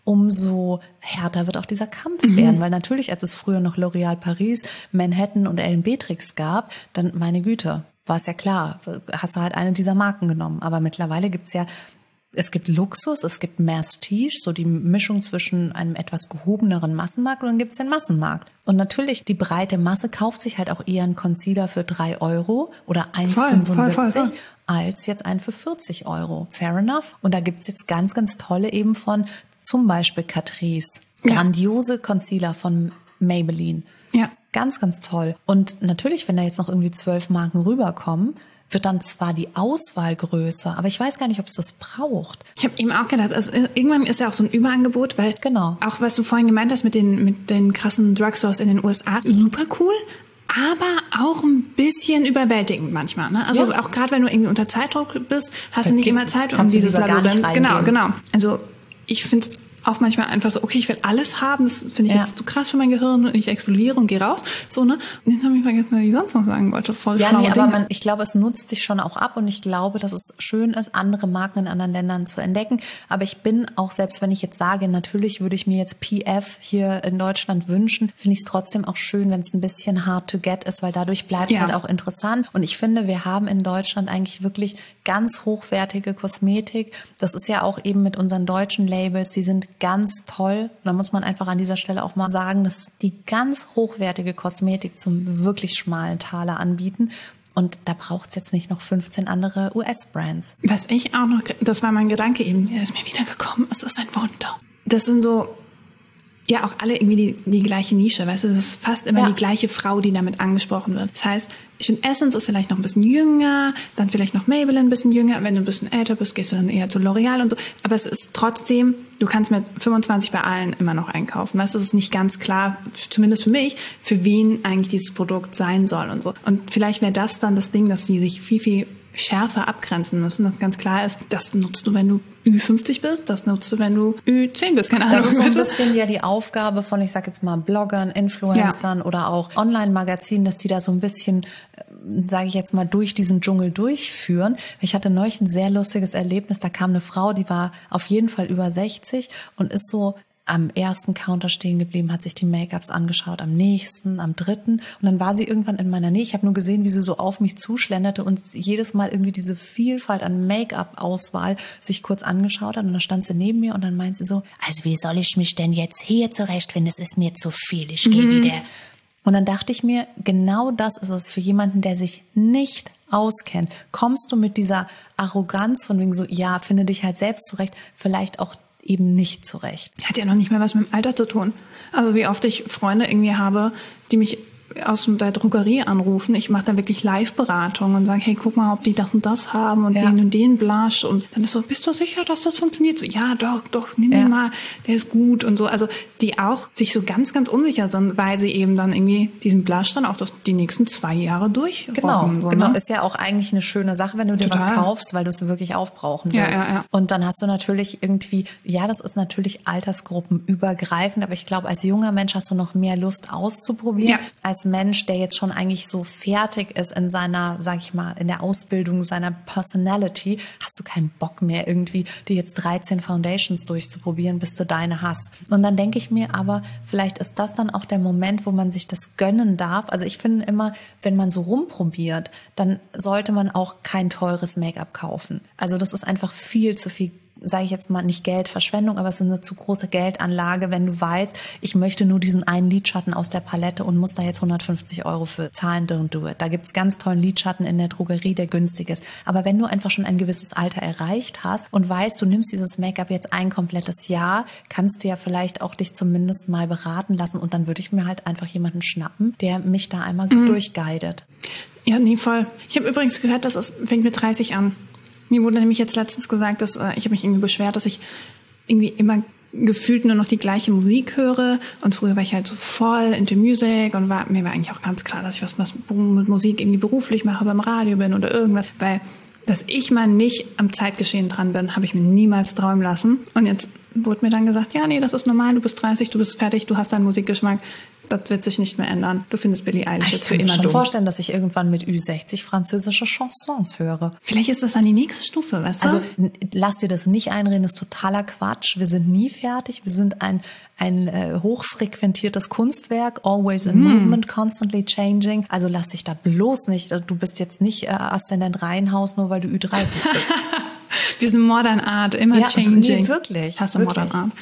[SPEAKER 1] umso härter wird auch dieser Kampf mhm. werden. Weil natürlich, als es früher noch L'Oréal Paris, Manhattan und Ellen Beatrix gab, dann, meine Güte, war es ja klar, hast du halt eine dieser Marken genommen. Aber mittlerweile gibt's ja Es gibt Luxus, es gibt Masstige, so die Mischung zwischen einem etwas gehobeneren Massenmarkt, und dann gibt's den Massenmarkt. Und natürlich, die breite Masse kauft sich halt auch eher einen Concealer für drei Euro oder eins Komma fünfundsiebzig als jetzt einen für vierzig Euro. Fair enough. Und da gibt's jetzt ganz, ganz tolle eben von zum Beispiel Catrice. Grandiose ja. Concealer von Maybelline.
[SPEAKER 2] Ja.
[SPEAKER 1] Ganz, ganz toll. Und natürlich, wenn da jetzt noch irgendwie zwölf Marken rüberkommen, wird dann zwar die Auswahl größer, aber ich weiß gar nicht, ob es das braucht.
[SPEAKER 2] Ich habe eben auch gedacht, also irgendwann ist ja auch so ein Überangebot, weil
[SPEAKER 1] genau.
[SPEAKER 2] auch was du vorhin gemeint hast mit den mit den krassen Drugstores in den U S A, super cool, aber auch ein bisschen überwältigend manchmal. Ne? Also ja. auch gerade wenn du irgendwie unter Zeitdruck bist, hast Vergiss, du nicht immer Zeit, um dieses Labyrinth. Genau, genau. Also ich finde es auch manchmal einfach so, okay, ich will alles haben, das finde ich ja. jetzt zu krass für mein Gehirn und ich explodiere und gehe raus, so, ne? Und jetzt habe ich vergessen, was ich sonst noch sagen wollte, voll
[SPEAKER 1] ja,
[SPEAKER 2] schlaue
[SPEAKER 1] nee,
[SPEAKER 2] Dinge.
[SPEAKER 1] aber man, ich glaube, es nutzt dich schon auch ab, und ich glaube, dass es schön ist, andere Marken in anderen Ländern zu entdecken, aber ich bin auch, selbst wenn ich jetzt sage, natürlich würde ich mir jetzt P F hier in Deutschland wünschen, finde ich es trotzdem auch schön, wenn es ein bisschen hard to get ist, weil dadurch bleibt es ja. halt auch interessant, und ich finde, wir haben in Deutschland eigentlich wirklich ganz hochwertige Kosmetik, das ist ja auch eben mit unseren deutschen Labels, die sind ganz toll. Da muss man einfach an dieser Stelle auch mal sagen, dass die ganz hochwertige Kosmetik zum wirklich schmalen Taler anbieten. Und da braucht es jetzt nicht noch fünfzehn andere U S-Brands.
[SPEAKER 2] Was ich auch noch, das war mein Gedanke eben, der ist mir wieder gekommen, es ist ein Wunder. Das sind so, ja auch alle irgendwie die, die gleiche Nische, weißt du, das ist fast immer ja. die gleiche Frau, die damit angesprochen wird. Das heißt, ich finde, Essence ist vielleicht noch ein bisschen jünger, dann vielleicht noch Maybelline ein bisschen jünger. Wenn du ein bisschen älter bist, gehst du dann eher zu L'Oréal und so. Aber es ist trotzdem, du kannst mit fünfundzwanzig bei allen immer noch einkaufen. Weißt du, es ist nicht ganz klar, zumindest für mich, für wen eigentlich dieses Produkt sein soll und so. Und vielleicht wäre das dann das Ding, dass die sich viel, viel schärfer abgrenzen müssen, dass ganz klar ist, das nutzt du, wenn du Ü fünfzig bist, das nutzt du, wenn du Ü zehn bist, keine Ahnung.
[SPEAKER 1] Das ist so ein bisschen ja die Aufgabe von, ich sag jetzt mal, Bloggern, Influencern ja. oder auch Online-Magazinen, dass die da so ein bisschen, sage ich jetzt mal, durch diesen Dschungel durchführen. Ich hatte neulich ein sehr lustiges Erlebnis, da kam eine Frau, die war auf jeden Fall über sechzig und ist so am ersten Counter stehen geblieben, hat sich die Make-ups angeschaut, am nächsten, am dritten. Und dann war sie irgendwann in meiner Nähe. Ich habe nur gesehen, wie sie so auf mich zuschlenderte und jedes Mal irgendwie diese Vielfalt an Make-up-Auswahl sich kurz angeschaut hat. Und dann stand sie neben mir und dann meint sie so, also wie soll ich mich denn jetzt hier zurechtfinden? Es ist mir zu viel, ich gehe
[SPEAKER 2] Mhm.
[SPEAKER 1] wieder. Und dann dachte ich mir, genau das ist es für jemanden, der sich nicht auskennt. Kommst du mit dieser Arroganz von wegen so, ja, finde dich halt selbst zurecht, vielleicht auch eben nicht zurecht.
[SPEAKER 2] Hat ja noch nicht mehr was mit dem Alter zu tun. Also wie oft ich Freunde irgendwie habe, die mich aus der Drogerie anrufen. Ich mache da wirklich Live-Beratung und sage, hey, guck mal, ob die das und das haben und
[SPEAKER 1] Ja.
[SPEAKER 2] den und den Blush. Und dann ist so, bist du sicher, dass das funktioniert? So, ja, doch, doch, nimm
[SPEAKER 1] Ja.
[SPEAKER 2] den mal, der ist gut und so. Also die auch sich so ganz, ganz unsicher sind, weil sie eben dann irgendwie diesen Blush dann auch das, die nächsten zwei Jahre durch.
[SPEAKER 1] Genau,
[SPEAKER 2] so,
[SPEAKER 1] genau.
[SPEAKER 2] Ne?
[SPEAKER 1] Ist ja auch eigentlich eine schöne Sache, wenn du dir
[SPEAKER 2] Total.
[SPEAKER 1] was kaufst, weil du es wirklich aufbrauchen willst.
[SPEAKER 2] Ja, ja, ja.
[SPEAKER 1] Und dann hast du natürlich irgendwie, ja, das ist natürlich altersgruppenübergreifend, aber ich glaube, als junger Mensch hast du noch mehr Lust auszuprobieren,
[SPEAKER 2] Ja.
[SPEAKER 1] als Mensch, der jetzt schon eigentlich so fertig ist in seiner, sag ich mal, in der Ausbildung seiner Personality, hast du keinen Bock mehr irgendwie, dir jetzt dreizehn Foundations durchzuprobieren, bis du deine hast. Und dann denke ich mir aber, vielleicht ist das dann auch der Moment, wo man sich das gönnen darf. Also ich finde immer, wenn man so rumprobiert, dann sollte man auch kein teures Make-up kaufen. Also das ist einfach viel zu viel sage ich jetzt mal, nicht Geldverschwendung, aber es ist eine zu große Geldanlage, wenn du weißt, ich möchte nur diesen einen Lidschatten aus der Palette und muss da jetzt hundertfünfzig Euro für zahlen, don't do it. Da gibt's ganz tollen Lidschatten in der Drogerie, der günstig ist. Aber wenn du einfach schon ein gewisses Alter erreicht hast und weißt, du nimmst dieses Make-up jetzt ein komplettes Jahr, kannst du ja vielleicht auch dich zumindest mal beraten lassen und dann würde ich mir halt einfach jemanden schnappen, der mich da einmal mhm. durchguidet.
[SPEAKER 2] Ja, nee, voll. Ich habe übrigens gehört, dass es fängt mit dreißig an. Mir wurde nämlich jetzt letztens gesagt, dass äh, ich habe mich irgendwie beschwert, dass ich irgendwie immer gefühlt nur noch die gleiche Musik höre. Und früher war ich halt so voll into Music und war, mir war eigentlich auch ganz klar, dass ich was mit Musik irgendwie beruflich mache, beim Radio bin oder irgendwas. Weil, dass ich mal nicht am Zeitgeschehen dran bin, habe ich mir niemals träumen lassen. Und jetzt wurde mir dann gesagt, ja, nee, das ist normal, du bist dreißig, du bist fertig, du hast deinen Musikgeschmack. Das wird sich nicht mehr ändern. Du findest Billie Eilish jetzt für immer dumm. Ich kann mir schon
[SPEAKER 1] vorstellen, dass ich irgendwann mit Ü sechzig französische Chansons höre.
[SPEAKER 2] Vielleicht ist das dann die nächste Stufe, weißt du?
[SPEAKER 1] Also lass dir das nicht einreden, das ist totaler Quatsch. Wir sind nie fertig. Wir sind ein ein äh, hochfrequentiertes Kunstwerk, always in mm. movement, constantly changing. Also lass dich da bloß nicht, du bist jetzt nicht äh, Aszendent Reihenhaus, nur weil du Ü dreißig bist.
[SPEAKER 2] Wir sind Modern Art, immer ja, changing.
[SPEAKER 1] Nee, wirklich.
[SPEAKER 2] Hast du
[SPEAKER 1] wirklich.
[SPEAKER 2] Modern Art?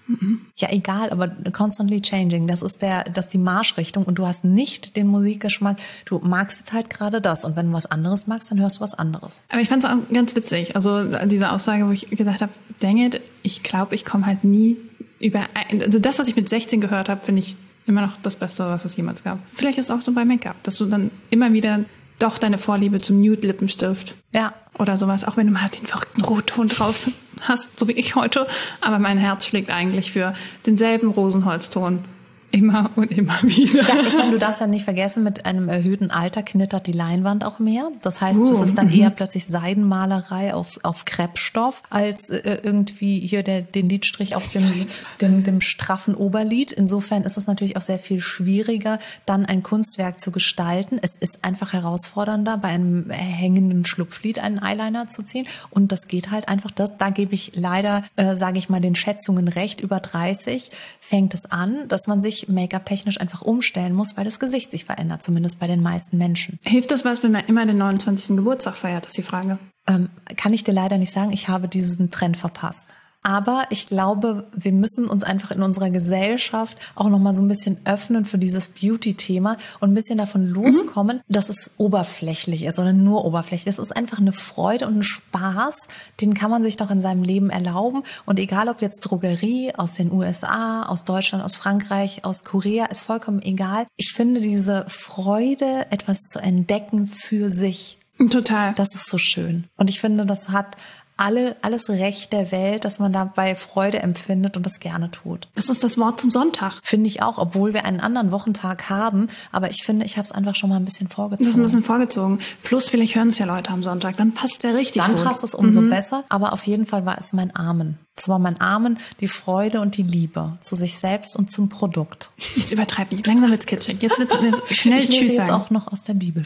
[SPEAKER 1] Ja, egal, aber constantly changing, das ist der, das ist die Marschrichtung und du hast nicht den Musikgeschmack. Du magst jetzt halt gerade das und wenn du was anderes magst, dann hörst du was anderes.
[SPEAKER 2] Aber ich fand es auch ganz witzig, also diese Aussage, wo ich gedacht habe, dang it, ich glaube, ich komme halt nie über, also das, was ich mit sechzehn gehört habe, finde ich immer noch das Beste, was es jemals gab. Vielleicht ist es auch so bei Make-up, dass du dann immer wieder doch deine Vorliebe zum Nude-Lippenstift.
[SPEAKER 1] Ja.
[SPEAKER 2] Oder sowas, auch wenn du mal den verrückten Rotton drauf hast, so wie ich heute. Aber mein Herz schlägt eigentlich für denselben Rosenholzton. Immer und immer wieder.
[SPEAKER 1] Ja, ich meine, du darfst ja nicht vergessen, mit einem erhöhten Alter knittert die Leinwand auch mehr. Das heißt,
[SPEAKER 2] uh,
[SPEAKER 1] es ist dann
[SPEAKER 2] m-m.
[SPEAKER 1] eher plötzlich Seidenmalerei auf, auf Kreppstoff, als äh, irgendwie hier der, den Lidstrich auf dem, dem, dem straffen Oberlid. Insofern ist es natürlich auch sehr viel schwieriger, dann ein Kunstwerk zu gestalten. Es ist einfach herausfordernder, bei einem hängenden Schlupflid einen Eyeliner zu ziehen. Und das geht halt einfach, das, da gebe ich leider, äh, sage ich mal, den Schätzungen recht. Über dreißig fängt es an, dass man sich Make-up-technisch einfach umstellen muss, weil das Gesicht sich verändert, zumindest bei den meisten Menschen.
[SPEAKER 2] Hilft das was, wenn man immer den neunundzwanzigsten Geburtstag feiert, ist die Frage.
[SPEAKER 1] Ähm, kann ich dir leider nicht sagen, ich habe diesen Trend verpasst. Aber ich glaube, wir müssen uns einfach in unserer Gesellschaft auch noch mal so ein bisschen öffnen für dieses Beauty-Thema und ein bisschen davon loskommen, mhm. dass es oberflächlich ist, sondern nur oberflächlich. Es ist einfach eine Freude und ein Spaß, den kann man sich doch in seinem Leben erlauben. Und egal, ob jetzt Drogerie aus den U S A, aus Deutschland, aus Frankreich, aus Korea, ist vollkommen egal. Ich finde diese Freude, etwas zu entdecken für sich.
[SPEAKER 2] Total.
[SPEAKER 1] Das ist so schön. Und ich finde, das hat alle, alles Recht der Welt, dass man dabei Freude empfindet und das gerne tut.
[SPEAKER 2] Das ist das Wort zum Sonntag.
[SPEAKER 1] Finde ich auch, obwohl wir einen anderen Wochentag haben. Aber ich finde, ich habe es einfach schon mal ein bisschen vorgezogen.
[SPEAKER 2] Das ist ein bisschen vorgezogen. Plus vielleicht hören es ja Leute am Sonntag. Dann passt der richtig
[SPEAKER 1] Dann
[SPEAKER 2] gut.
[SPEAKER 1] Dann passt es umso
[SPEAKER 2] mhm.
[SPEAKER 1] besser. Aber auf jeden Fall war es mein Amen. Es war mein Amen, die Freude und die Liebe zu sich selbst und zum Produkt.
[SPEAKER 2] Jetzt übertreib nicht. Langsam wird's kitschig. Jetzt wird's jetzt schnell
[SPEAKER 1] ich lese
[SPEAKER 2] Tschüss
[SPEAKER 1] jetzt
[SPEAKER 2] sagen.
[SPEAKER 1] auch noch aus der Bibel.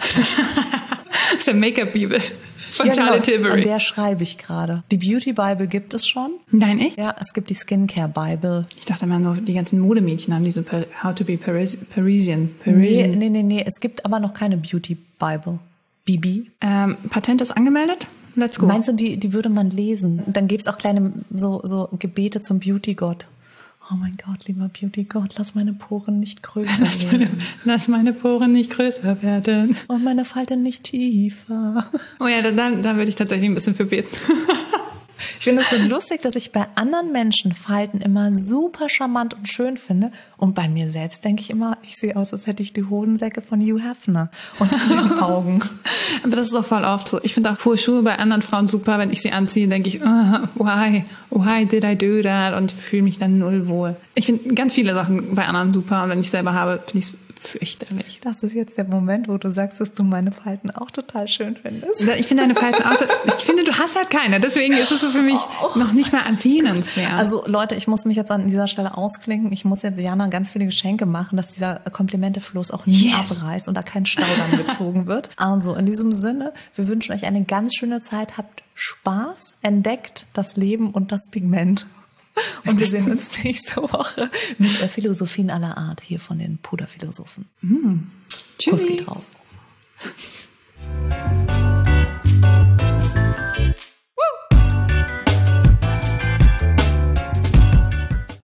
[SPEAKER 2] Aus der Make-up-Bibel von
[SPEAKER 1] ja,
[SPEAKER 2] Charlotte
[SPEAKER 1] genau.
[SPEAKER 2] Tilbury.
[SPEAKER 1] An der schreibe ich gerade. Die Beauty-Bible gibt es schon.
[SPEAKER 2] Nein, echt?
[SPEAKER 1] Ja, es gibt die Skincare-Bible.
[SPEAKER 2] Ich dachte immer nur, die ganzen Modemädchen haben diese per- How to be Paris- Parisian. Parisian.
[SPEAKER 1] Nee, nee, nee, nee. Es gibt aber noch keine Beauty-Bible. Bibi.
[SPEAKER 2] Ähm, Patent ist angemeldet? Let's go.
[SPEAKER 1] Meinst du, die, die würde man lesen? Dann gäbe es auch kleine so, so Gebete zum Beauty-Gott. Oh mein Gott, lieber Beauty-Gott, lass meine Poren nicht größer
[SPEAKER 2] lass
[SPEAKER 1] werden.
[SPEAKER 2] Meine, lass meine Poren nicht größer werden.
[SPEAKER 1] Und meine Falte nicht tiefer.
[SPEAKER 2] Oh ja, da, da würde ich tatsächlich ein bisschen für beten.
[SPEAKER 1] Ich finde es so lustig, dass ich bei anderen Menschen Falten immer super charmant und schön finde. Und bei mir selbst denke ich immer, ich sehe aus, als hätte ich die Hodensäcke von Hugh Hefner unter den Augen.
[SPEAKER 2] Aber das ist auch voll oft so. Ich finde auch hohe Schuhe bei anderen Frauen super. Wenn ich sie anziehe, denke ich, oh, why, why did I do that? Und fühle mich dann null wohl. Ich finde ganz viele Sachen bei anderen super. Und wenn ich selber habe, finde ich es fürchterlich.
[SPEAKER 1] Das ist jetzt der Moment, wo du sagst, dass du meine Falten auch total schön findest.
[SPEAKER 2] Ich finde deine Falten auch, ich finde, du hast halt keine. Deswegen ist es so für mich oh. noch nicht mal empfehlenswert.
[SPEAKER 1] Also Leute, ich muss mich jetzt an dieser Stelle ausklinken. Ich muss jetzt Jana ganz viele Geschenke machen, dass dieser Komplimentefluss auch nie yes. abreißt und da kein Staudamm gezogen wird. Also in diesem Sinne, wir wünschen euch eine ganz schöne Zeit. Habt Spaß, entdeckt das Leben und das Pigment. Und wir sehen uns nächste Woche mit Philosophien aller Art hier von den Puderphilosophen.
[SPEAKER 2] Mm.
[SPEAKER 1] Kuss geht raus.